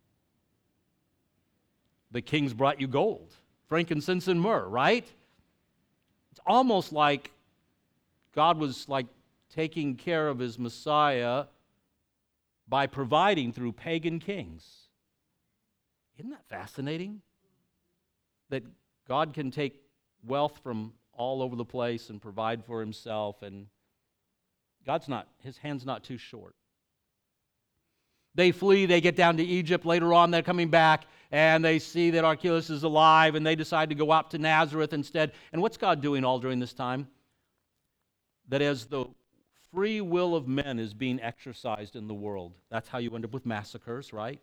The king's brought you gold, frankincense and myrrh, right? It's almost like God was like taking care of his Messiah by providing through pagan kings. Isn't that fascinating? That God can take wealth from all over the place and provide for himself. And God's not, his hand's not too short. They flee, they get down to Egypt. Later on, they're coming back, and they see that Archelaus is alive, and they decide to go out to Nazareth instead. And what's God doing all during this time? That as the free will of men is being exercised in the world, that's how you end up with massacres, right?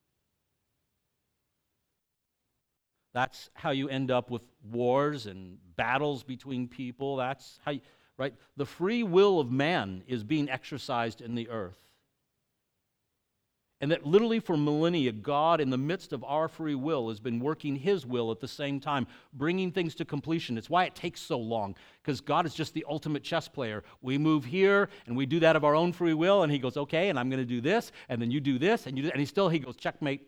That's how you end up with wars and battles between people. That's how you, right? The free will of man is being exercised in the earth. And that literally for millennia, God, in the midst of our free will, has been working his will at the same time, bringing things to completion. It's why it takes so long, because God is just the ultimate chess player. We move here, and we do that of our own free will, and he goes, okay, and I'm going to do this, and then you do this, and you do that, and he still, he goes, checkmate.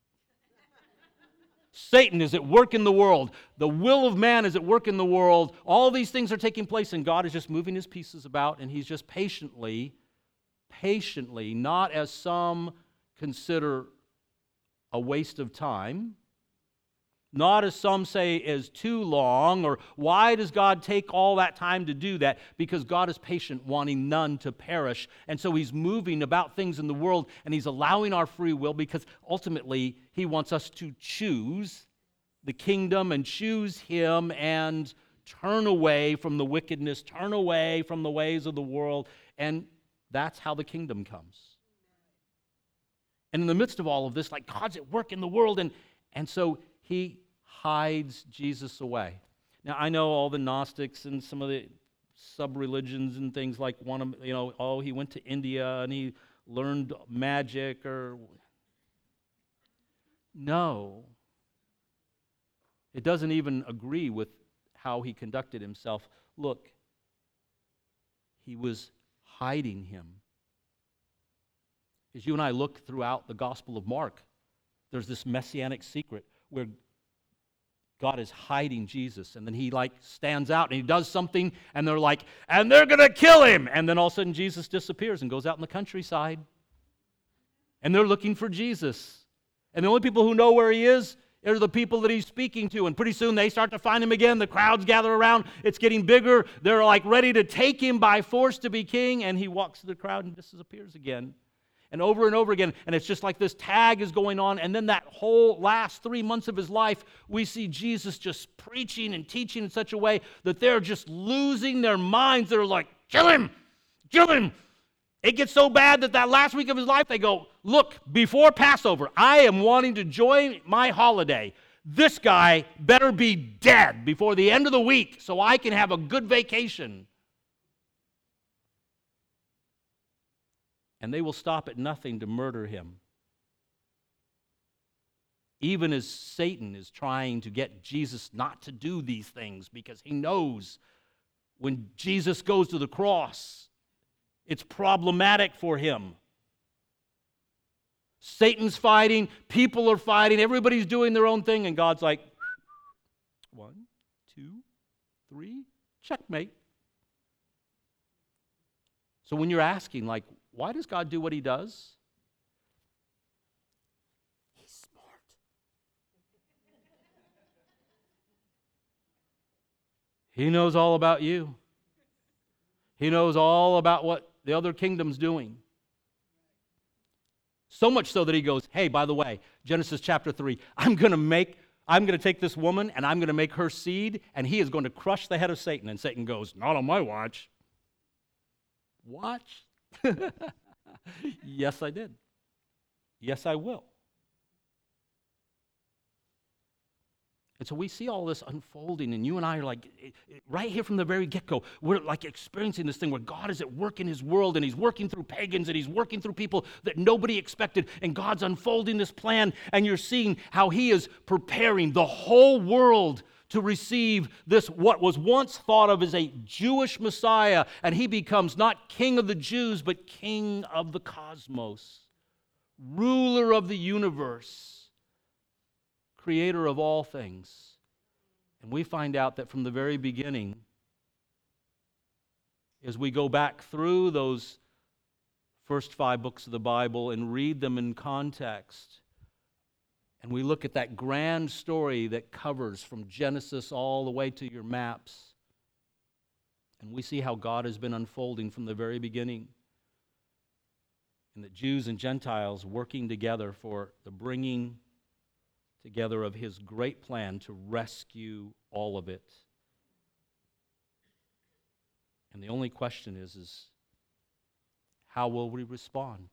Satan is at work in the world. The will of man is at work in the world. All these things are taking place, and God is just moving his pieces about, and he's just patiently, patiently, not as some consider a waste of time, not as some say is too long, or why does God take all that time to do that? Because God is patient, wanting none to perish. And so he's moving about things in the world, and he's allowing our free will, because ultimately he wants us to choose the kingdom and choose him and turn away from the wickedness, turn away from the ways of the world, and that's how the kingdom comes. And in the midst of all of this, like God's at work in the world, and, and so he hides Jesus away. Now, I know all the Gnostics and some of the sub-religions and things like want to, you know, oh, he went to India and he learned magic or... No. It doesn't even agree with how he conducted himself. Look, he was hiding him. As you and I look throughout the Gospel of Mark, there's this messianic secret where God is hiding Jesus, and then he like stands out and he does something, and they're like, and they're going to kill him. And then all of a sudden Jesus disappears and goes out in the countryside. And they're looking for Jesus. And the only people who know where he is are the people that he's speaking to. And pretty soon they start to find him again. The crowds gather around. It's getting bigger. They're like ready to take him by force to be king. And he walks through the crowd and disappears again. And over and over again, and it's just like this tag is going on, and then that whole last three months of his life, we see Jesus just preaching and teaching in such a way that they're just losing their minds. They're like, kill him, kill him. It gets so bad that that last week of his life, they go, look, before Passover, I am wanting to enjoy my holiday. This guy better be dead before the end of the week so I can have a good vacation. And they will stop at nothing to murder him. Even as Satan is trying to get Jesus not to do these things, because he knows when Jesus goes to the cross, it's problematic for him. Satan's fighting, people are fighting, everybody's doing their own thing, and God's like, one, two, three, checkmate. So when you're asking, like, why does God do what he does? He's smart. He knows all about you. He knows all about what the other kingdom's doing. So much so that he goes, hey, by the way, Genesis chapter three, I'm going to make, I'm going to take this woman and I'm going to make her seed, and he is going to crush the head of Satan. And Satan goes, not on my watch. Watch? Yes, I did. Yes, I will. And so we see all this unfolding, and you and I are like, right here from the very get-go, we're like experiencing this thing where God is at work in his world, and he's working through pagans, and he's working through people that nobody expected, and God's unfolding this plan, and you're seeing how he is preparing the whole world to receive this, what was once thought of as a Jewish Messiah, and he becomes not king of the Jews, but king of the cosmos, ruler of the universe, creator of all things. And we find out that from the very beginning, as we go back through those first five books of the Bible and read them in context, and we look at that grand story that covers from Genesis all the way to your maps, And we see how God has been unfolding from the very beginning. And that Jews and Gentiles working together for the bringing together of his great plan to rescue all of it. And the only question is, is how will we respond?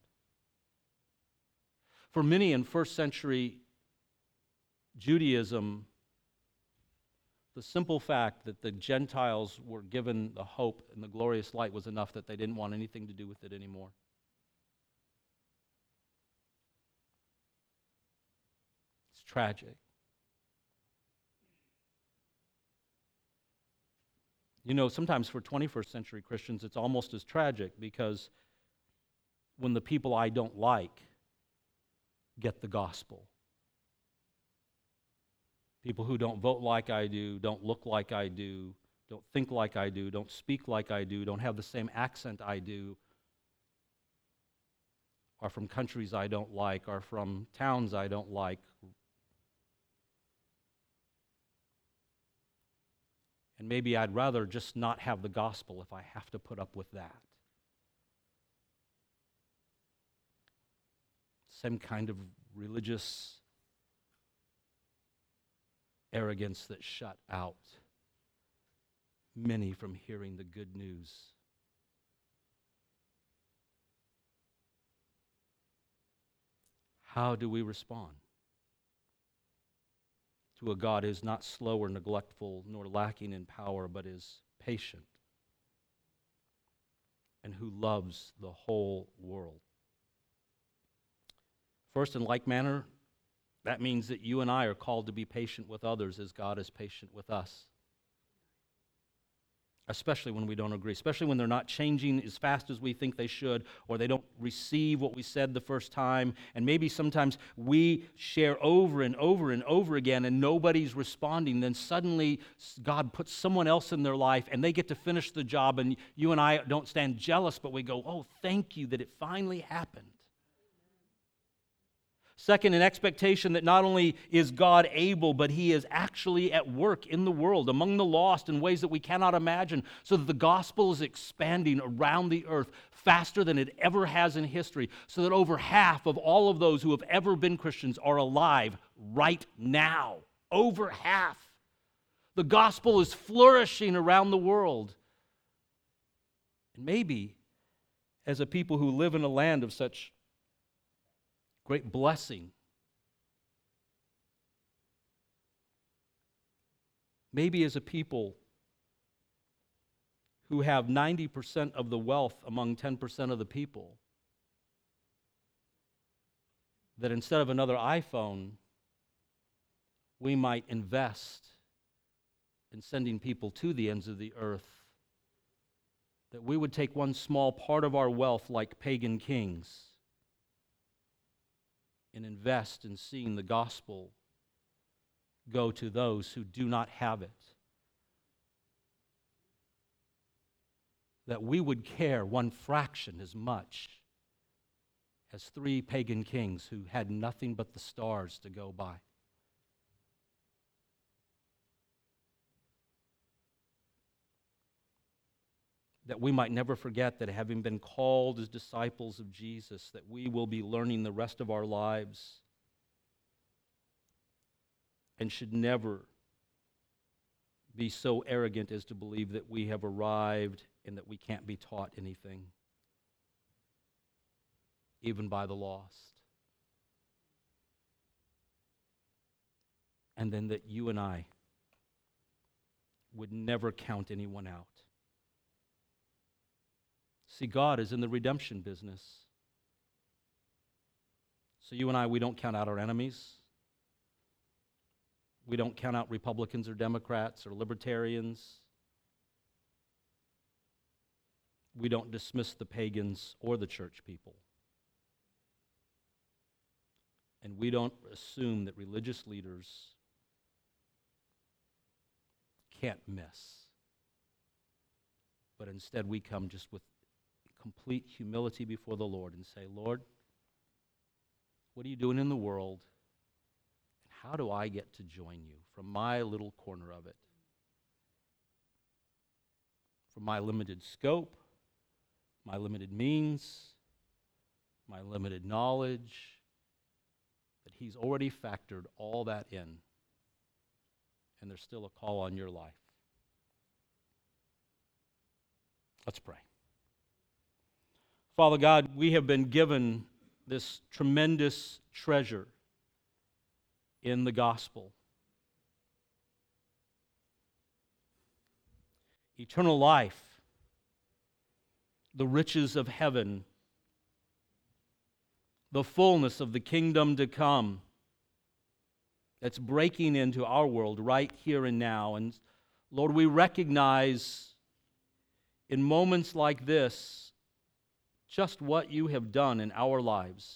For many in first century Judaism, the simple fact that the Gentiles were given the hope and the glorious light was enough that they didn't want anything to do with it anymore. It's tragic. You know, sometimes for twenty-first century Christians, it's almost as tragic because when the people I don't like get the gospel, people who don't vote like I do, don't look like I do, don't think like I do, don't speak like I do, don't have the same accent I do, are from countries I don't like, are from towns I don't like. And maybe I'd rather just not have the gospel if I have to put up with that. Same kind of religious arrogance that shut out many from hearing the good news. How do we respond to a God who is not slow or neglectful nor lacking in power, but is patient and who loves the whole world? First, in like manner, that means that you and I are called to be patient with others as God is patient with us. Especially when we don't agree, especially when they're not changing as fast as we think they should, or they don't receive what we said the first time. And maybe sometimes we share over and over and over again and nobody's responding. Then suddenly God puts someone else in their life and they get to finish the job, and you and I don't stand jealous, but we go, oh, thank you that it finally happened. Second, an expectation that not only is God able, but He is actually at work in the world, among the lost in ways that we cannot imagine, so that the gospel is expanding around the earth faster than it ever has in history, so that over half of all of those who have ever been Christians are alive right now. Over half. The gospel is flourishing around the world. And maybe, as a people who live in a land of such great blessing, maybe as a people who have ninety percent of the wealth among ten percent of the people, that instead of another iPhone, we might invest in sending people to the ends of the earth, that we would take one small part of our wealth like pagan kings and invest in seeing the gospel go to those who do not have it. That we would care one fraction as much as three pagan kings who had nothing but the stars to go by. That we might never forget that having been called as disciples of Jesus, that we will be learning the rest of our lives and should never be so arrogant as to believe that we have arrived and that we can't be taught anything, even by the lost. And then that you and I would never count anyone out. See, God is in the redemption business. So you and I, we don't count out our enemies. We don't count out Republicans or Democrats or libertarians. We don't dismiss the pagans or the church people. And we don't assume that religious leaders can't miss. But instead we come just with complete humility before the Lord and say, Lord, what are you doing in the world? And how do I get to join you from my little corner of it? from my limited scope, my limited means, my limited knowledge, that He's already factored all that in. And there's still a call on your life. Let's pray. Father God, we have been given this tremendous treasure in the gospel. Eternal life, the riches of heaven, the fullness of the kingdom to come that's breaking into our world right here and now. And Lord, we recognize in moments like this just what you have done in our lives.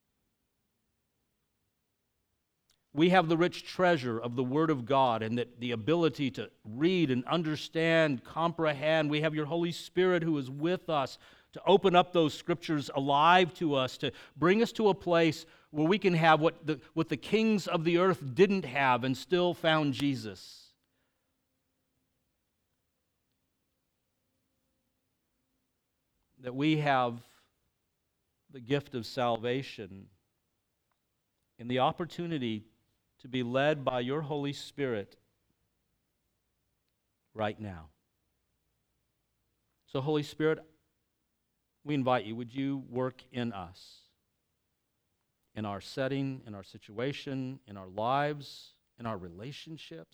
We have the rich treasure of the Word of God and that the ability to read and understand, comprehend. We have your Holy Spirit who is with us to open up those Scriptures alive to us, to bring us to a place where we can have what the, what the kings of the earth didn't have and still found Jesus. That we have the gift of salvation and the opportunity to be led by your Holy Spirit right now. So, Holy Spirit, we invite you, would you work in us, in our setting, in our situation, in our lives, in our relationships?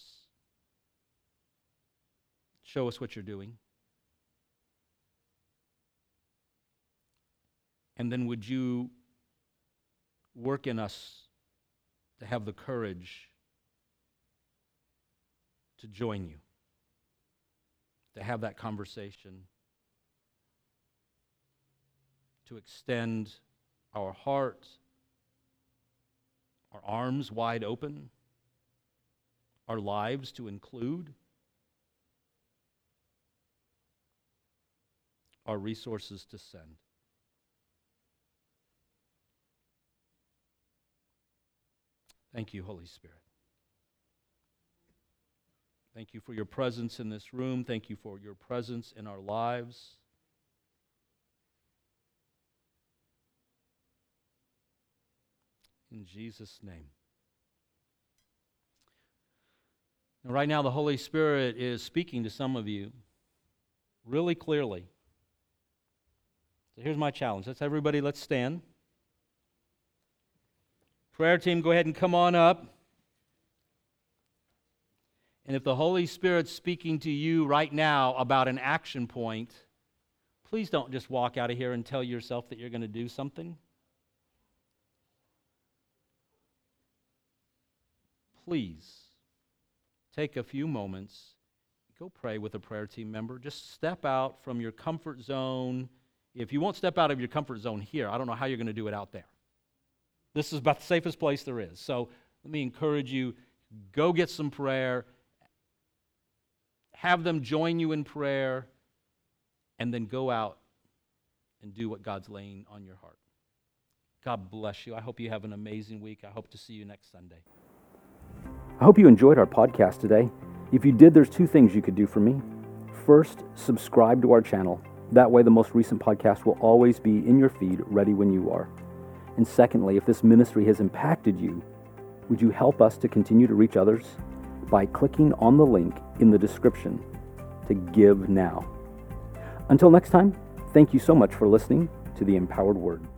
Show us what you're doing. And then would you work in us to have the courage to join you, to have that conversation, to extend our heart, our arms wide open, our lives to include, our resources to send. Thank you, Holy Spirit. Thank you for your presence in this room. Thank you for your presence in our lives. In Jesus' name. Now, right now, the Holy Spirit is speaking to some of you really clearly. So here's my challenge. Let's everybody, let's stand. Prayer team, go ahead and come on up. And if the Holy Spirit's speaking to you right now about an action point, please don't just walk out of here and tell yourself that you're going to do something. Please take a few moments, go pray with a prayer team member. Just step out from your comfort zone. If you won't step out of your comfort zone here, I don't know how you're going to do it out there. This is about the safest place there is. So let me encourage you, go get some prayer, have them join you in prayer, and then go out and do what God's laying on your heart. God bless you. I hope you have an amazing week. I hope to see you next Sunday. I hope you enjoyed our podcast today. If you did, there's two things you could do for me. First, subscribe to our channel. That way the most recent podcast will always be in your feed, ready when you are. And secondly, if this ministry has impacted you, would you help us to continue to reach others by clicking on the link in the description to give now. Until next time, thank you so much for listening to the Empowered Word.